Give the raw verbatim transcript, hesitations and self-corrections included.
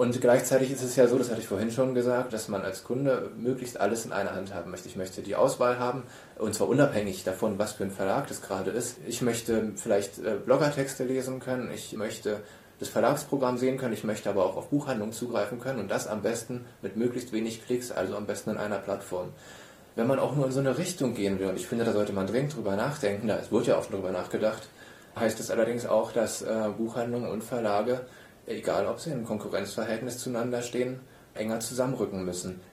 Und gleichzeitig ist es ja so, das hatte ich vorhin schon gesagt, dass man als Kunde möglichst alles in einer Hand haben möchte. Ich möchte die Auswahl haben, und zwar unabhängig davon, was für ein Verlag das gerade ist. Ich möchte vielleicht äh, Bloggertexte lesen können, ich möchte das Verlagsprogramm sehen können, ich möchte aber auch auf Buchhandlungen zugreifen können und das am besten mit möglichst wenig Klicks, also am besten in einer Plattform. Wenn man auch nur in so eine Richtung gehen will, und ich finde, da sollte man dringend drüber nachdenken, da es wird ja oft drüber nachgedacht, heißt es allerdings auch, dass äh, Buchhandlungen und Verlage, egal ob sie im Konkurrenzverhältnis zueinander stehen, enger zusammenrücken müssen.